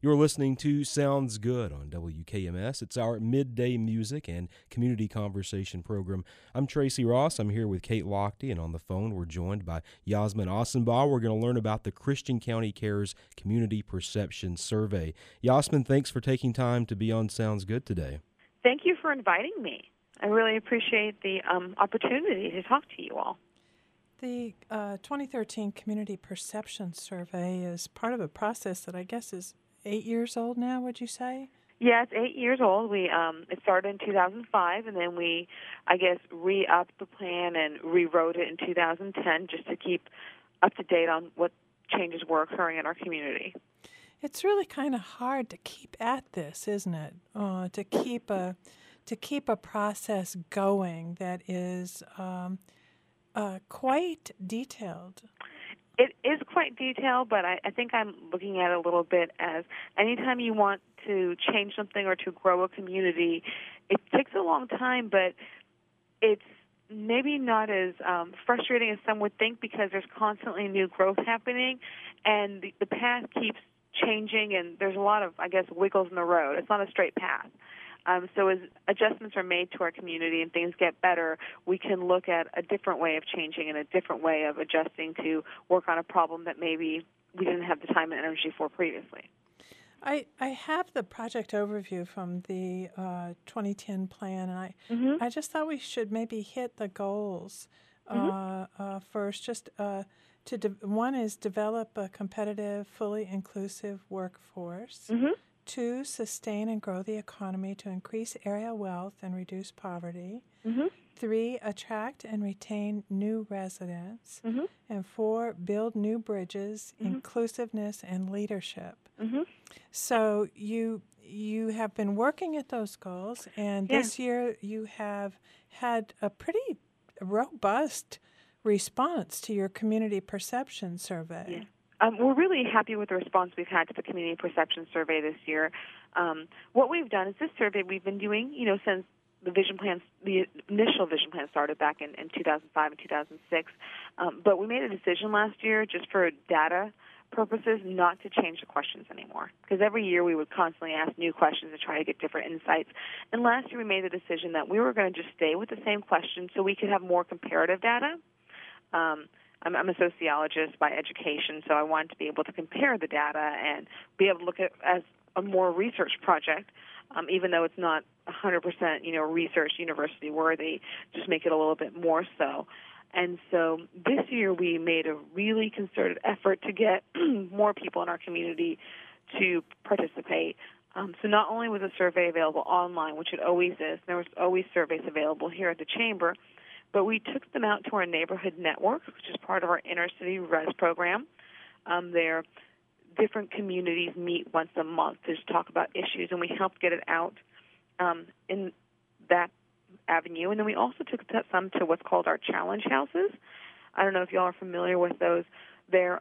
You're listening to Sounds Good on WKMS. It's our midday music and community conversation program. I'm Tracy Ross. I'm here with Kate Lochte, and on the phone we're joined by Yasmin Ossenbaugh. We're going to learn about the Christian County Cares Community Perception Survey. Yasmin, thanks for taking time to be on Sounds Good today. Thank you for inviting me. I really appreciate the opportunity to talk to you all. The 2013 Community Perception Survey is part of a process that I guess is 8 years old now, would you say? Yeah, it's 8 years old. It started in 2005, and then we, re-upped the plan and rewrote it in 2010 just to keep up to date on what changes were occurring in our community. It's really kind of hard to keep at this, isn't it? To keep a process going that is quite detailed. It is quite detailed, but I think I'm looking at it a little bit as anytime you want to change something or to grow a community, it takes a long time, but it's maybe not as frustrating as some would think because there's constantly new growth happening, and the path keeps changing, and there's a lot of, wiggles in the road. It's not a straight path. So as adjustments are made to our community and things get better, we can look at a different way of changing and a different way of adjusting to work on a problem that maybe we didn't have the time and energy for previously. I have the project overview from the 2010 plan, and I just thought we should maybe hit the goals first. One is develop a competitive, fully inclusive workforce. 2, sustain and grow the economy to increase area wealth and reduce poverty. 3, attract and retain new residents. And 4, build new bridges, inclusiveness, and leadership. So you have been working at those goals, and this year you have had a pretty robust response to your community perception survey. Yeah. We're really happy with the response we've had to the Community Perception Survey this year. What we've done is this survey we've been doing, since the initial vision plan started back in 2005 and 2006. But we made a decision last year just for data purposes not to change the questions anymore, because every year we would constantly ask new questions to try to get different insights. And last year we made the decision that we were going to just stay with the same questions so we could have more comparative data. I'm a sociologist by education, so I wanted to be able to compare the data and be able to look at it as a more research project, even though it's not 100%, research university worthy, just make it a little bit more so. And so this year we made a really concerted effort to get more people in our community to participate. So not only was the survey available online, which it always is, there was always surveys available here at the Chamber, but we took them out to our neighborhood network, which is part of our inner city res program. There, different communities meet once a month to just talk about issues, and we helped get it out in that avenue. And then we also took some to what's called our challenge houses. I don't know if y'all are familiar with those. There's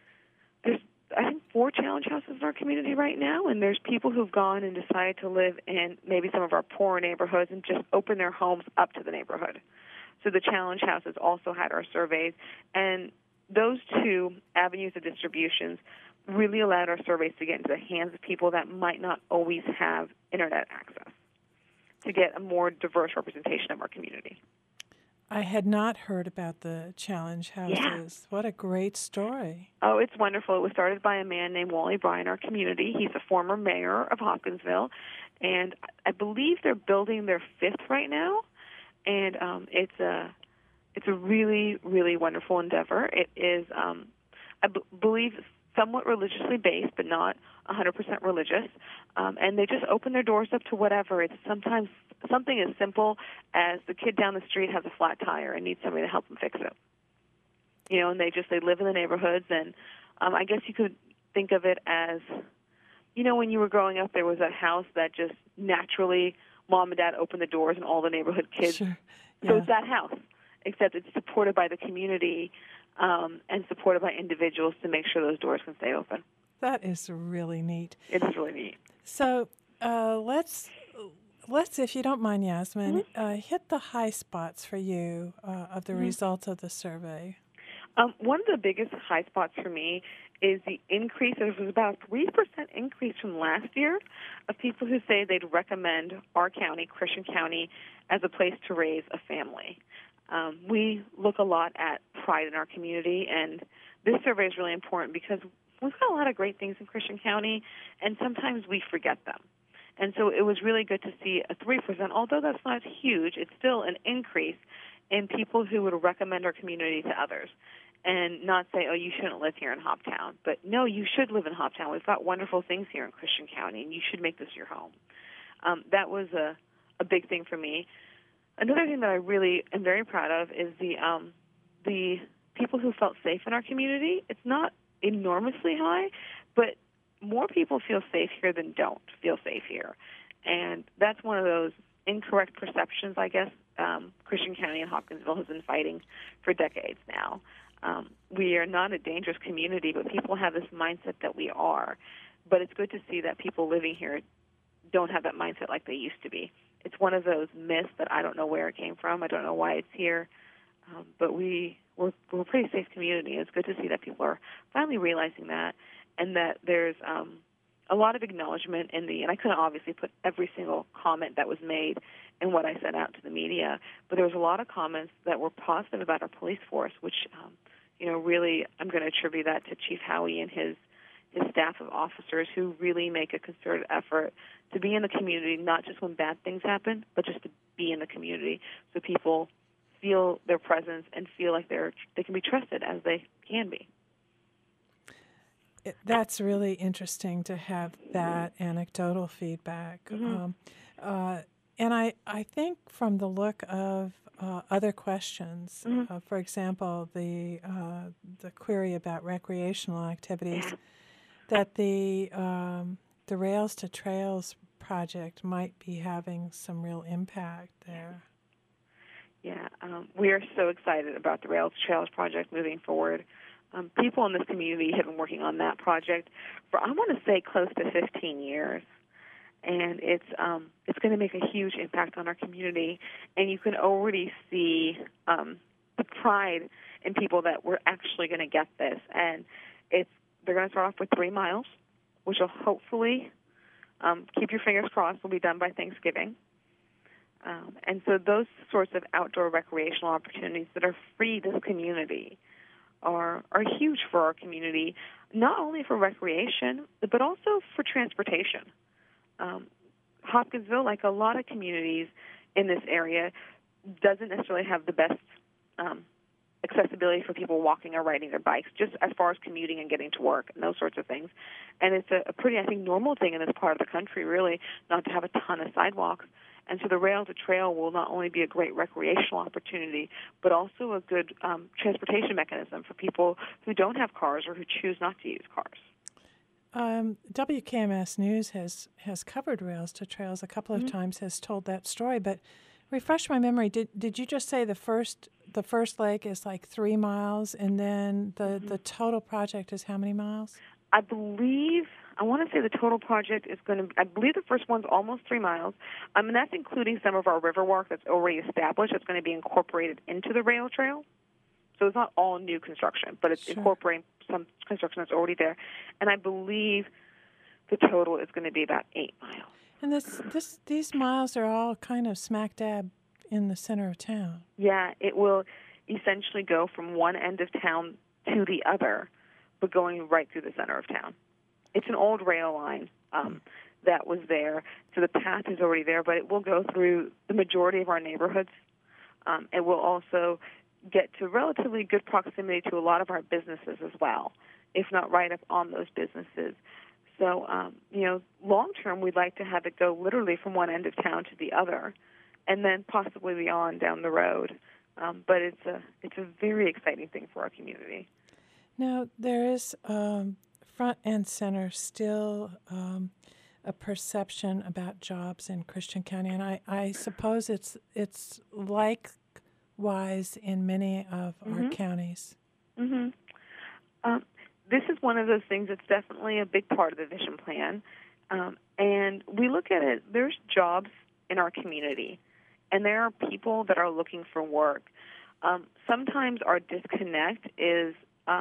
I think 4 challenge houses in our community right now, and there's people who've gone and decided to live in maybe some of our poorer neighborhoods and just open their homes up to the neighborhood. So the challenge houses also had our surveys, and those 2 avenues of distributions really allowed our surveys to get into the hands of people that might not always have internet access, to get a more diverse representation of our community. I had not heard about the challenge houses. Yeah. What a great story. Oh, it's wonderful. It was started by a man named Wally Bryan in our community. He's a former mayor of Hopkinsville, and I believe they're building their 5th right now. And it's a really, really wonderful endeavor. It is, I believe, somewhat religiously based, but not 100% religious. And they just open their doors up to whatever. It's sometimes something as simple as the kid down the street has a flat tire and needs somebody to help them fix it. And they live in the neighborhoods. And I guess you could think of it as, when you were growing up, there was that house that just naturally Mom and Dad opened the doors and all the neighborhood kids. Sure. Yeah. So it's that house, except it's supported by the community and supported by individuals to make sure those doors can stay open. That is really neat. It is really neat. So let's, if you don't mind, Yasmin, hit the high spots for you of the results of the survey. One of the biggest high spots for me is the increase. There was about a 3% increase from last year of people who say they'd recommend our county, Christian County, as a place to raise a family. We look a lot at pride in our community, and this survey is really important because we've got a lot of great things in Christian County, and sometimes we forget them. And so it was really good to see a 3%. Although that's not huge, it's still an increase in people who would recommend our community to others and not say, oh, you shouldn't live here in Hoptown. But, no, you should live in Hoptown. We've got wonderful things here in Christian County, and you should make this your home. That was a big thing for me. Another thing that I really am very proud of is the people who felt safe in our community. It's not enormously high, but more people feel safe here than don't feel safe here. And that's one of those incorrect perceptions, I guess, Christian County and Hopkinsville has been fighting for decades now. We are not a dangerous community, but people have this mindset that we are. But it's good to see that people living here don't have that mindset like they used to be. It's one of those myths that I don't know where it came from. I don't know why it's here. But we're a pretty safe community. It's good to see that people are finally realizing that, and that there's a lot of acknowledgement and I couldn't obviously put every single comment that was made in what I sent out to the media, but there was a lot of comments that were positive about our police force, which, really I'm going to attribute that to Chief Howie and his staff of officers who really make a concerted effort to be in the community, not just when bad things happen, but just to be in the community so people feel their presence and feel like they can be trusted as they can be. That's really interesting to have that anecdotal feedback. Mm-hmm. And I think from the look of other questions, Mm-hmm. For example, the query about recreational activities, that the Rails to Trails project might be having some real impact there. Yeah, we are so excited about the Rails to Trails project moving forward. People in this community have been working on that project for, I want to say, close to 15 years. And it's going to make a huge impact on our community. And you can already see the pride in people that we're actually going to get this. And they're going to start off with 3 miles, which will hopefully, keep your fingers crossed, will be done by Thanksgiving. And so those sorts of outdoor recreational opportunities that are free to the community are huge for our community, not only for recreation, but also for transportation. Hopkinsville, like a lot of communities in this area, doesn't necessarily have the best accessibility for people walking or riding their bikes, just as far as commuting and getting to work and those sorts of things. And it's a pretty, I think, normal thing in this part of the country, really, not to have a ton of sidewalks. And so the Rail to Trail will not only be a great recreational opportunity, but also a good transportation mechanism for people who don't have cars or who choose not to use cars. WKMS News has covered Rails to Trails a couple of times, has told that story. But refresh my memory. Did you just say the first leg is like 3 miles, and then the total project is how many miles? I want to say the total project is going to, I believe the first one's almost 3 miles. And that's including some of our river walk that's already established. It's going to be incorporated into the rail trail. So it's not all new construction, but it's incorporating some construction that's already there. And I believe the total is going to be about 8 miles. And these miles are all kind of smack dab in the center of town. Yeah, it will essentially go from one end of town to the other, but going right through the center of town. It's an old rail line that was there, so the path is already there, but it will go through the majority of our neighborhoods. It will also get to relatively good proximity to a lot of our businesses as well, if not right up on those businesses. So, long term, we'd like to have it go literally from one end of town to the other, and then possibly beyond down the road. But it's a very exciting thing for our community. Now, there is front and center still a perception about jobs in Christian County, and I suppose it's likewise in many of our counties. Mm-hmm. This is one of those things that's definitely a big part of the vision plan, and we look at it, there's jobs in our community, and there are people that are looking for work. Sometimes our disconnect is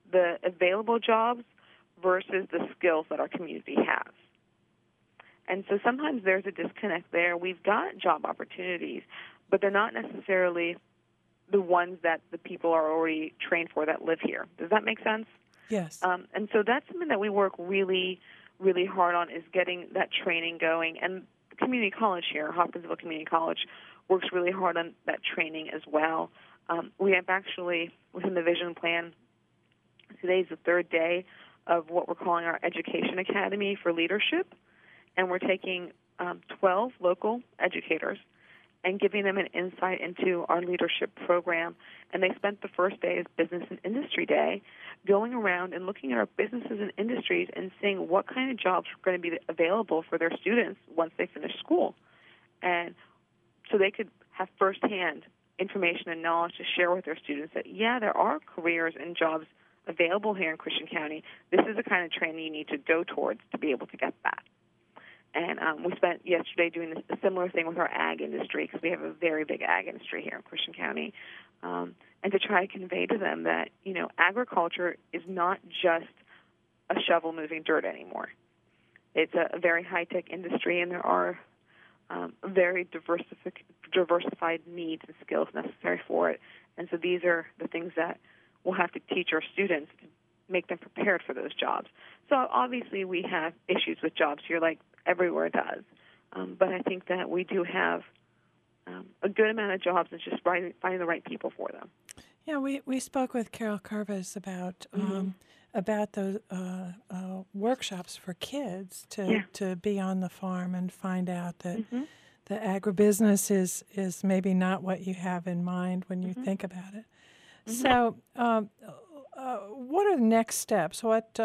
the available jobs versus the skills that our community has. And so sometimes there's a disconnect there. We've got job opportunities, but they're not necessarily the ones that the people are already trained for that live here. Does that make sense? Yes. And so that's something that we work really, really hard on, is getting that training going. And the community college here, Hopkinsville Community College, works really hard on that training as well. We have actually, within the vision plan, today's the third day of what we're calling our Education Academy for Leadership. And we're taking 12 local educators and giving them an insight into our leadership program. And they spent the first day as Business and Industry Day going around and looking at our businesses and industries and seeing what kind of jobs are going to be available for their students once they finish school. And so they could have firsthand information and knowledge to share with their students that, yeah, there are careers and jobs available here in Christian County. This is the kind of training you need to go towards to be able to get that. And we spent yesterday doing a similar thing with our ag industry, because we have a very big ag industry here in Christian County, and to try to convey to them that, agriculture is not just a shovel moving dirt anymore. It's a very high-tech industry, and there are very diversified needs and skills necessary for it. And so these are the things that we'll have to teach our students to make them prepared for those jobs. So obviously we have issues with jobs here, like everywhere does. But I think that we do have a good amount of jobs. It's just finding the right people for them. Yeah, we spoke with Carol Curvis about those workshops for kids to be on the farm and find out that the agribusiness is maybe not what you have in mind when you think about it. So what are the next steps?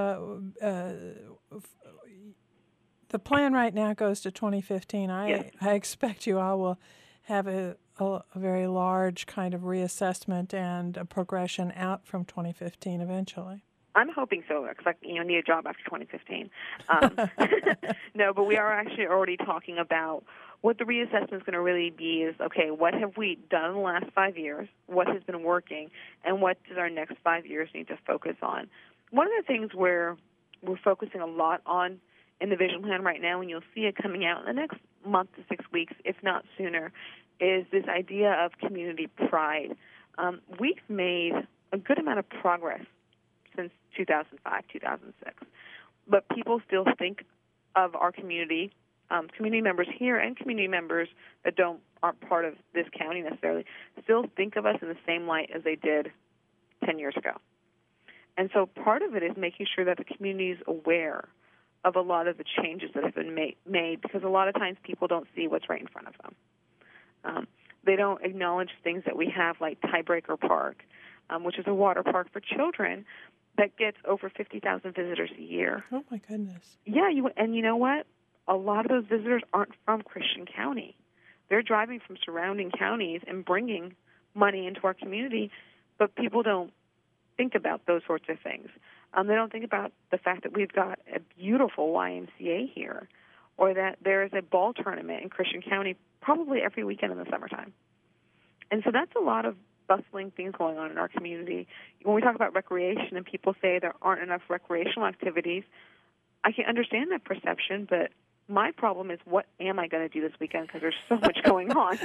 The plan right now goes to 2015. I expect you all will have a very large kind of reassessment and a progression out from 2015 eventually. I'm hoping so, because I need a job after 2015. No, but we are actually already talking about what the reassessment is going to really be is, okay, what have we done in the last 5 years, what has been working, and what does our next 5 years need to focus on? One of the things we're focusing a lot on in the vision plan right now, and you'll see it coming out in the next month to 6 weeks, if not sooner, is this idea of community pride. We've made a good amount of progress since 2005, 2006, but people still think of our community, community members here and community members that aren't part of this county necessarily, still think of us in the same light as they did 10 years ago. And so part of it is making sure that the community is aware of a lot of the changes that have been made, because a lot of times people don't see what's right in front of them. They don't acknowledge things that we have, like Tiebreaker Park, which is a water park for children that gets over 50,000 visitors a year. Oh, my goodness. Yeah, and you know what? A lot of those visitors aren't from Christian County. They're driving from surrounding counties and bringing money into our community, but people don't think about those sorts of things. They don't think about the fact that we've got a beautiful YMCA here, or that there is a ball tournament in Christian County probably every weekend in the summertime. And so that's a lot of bustling things going on in our community. When we talk about recreation and people say there aren't enough recreational activities, I can understand that perception, but my problem is, what am I going to do this weekend, because there's so much going on,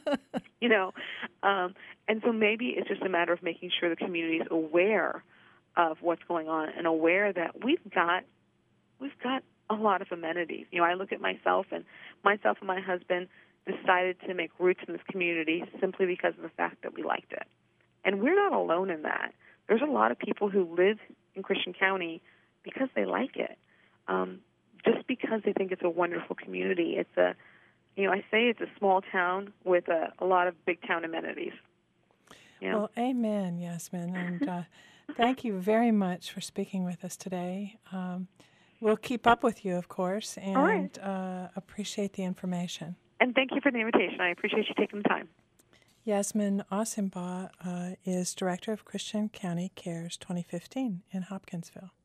and so maybe it's just a matter of making sure the community is aware of what's going on and aware that we've got a lot of amenities. I look at myself and my husband decided to make roots in this community simply because of the fact that we liked it. And we're not alone in that. There's a lot of people who live in Christian County because they like it, just because they think it's a wonderful community. It's I say it's a small town with a lot of big town amenities. Well, amen, Yasmin. And thank you very much for speaking with us today. We'll keep up with you, of course, and appreciate the information. And thank you for the invitation. I appreciate you taking the time. Yasmin Ossenbaugh is Director of Christian County Cares 2015 in Hopkinsville.